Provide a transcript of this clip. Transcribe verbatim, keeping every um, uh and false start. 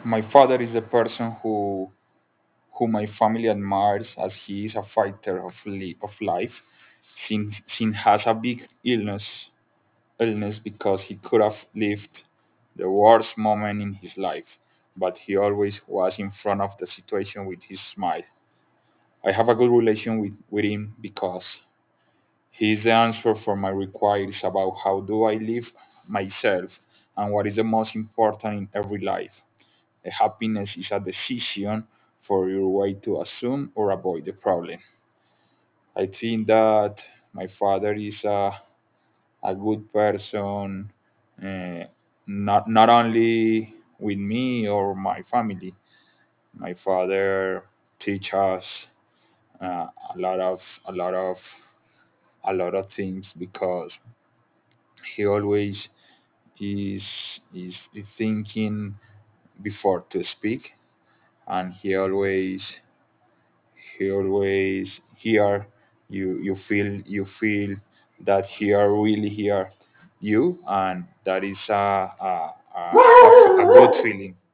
My father is the person who who my family admires as he is a fighter of li- of life. Since since has a big illness illness because he could have lived the worst moment in his life, but he always was in front of the situation with his smile. I have a good relation with, with him because he is the answer for my requires about how do I live myself and what is the most important in every life. A happiness is a decision for your way to assume or avoid the problem. I think that my father is a, a good person, uh, not not only with me or my family. My father teach us uh, a lot of a lot of a lot of things because he always is is thinking before to speak, and he always he always here you you feel you feel that he are really here you, and that is a a, a, a, a good feeling.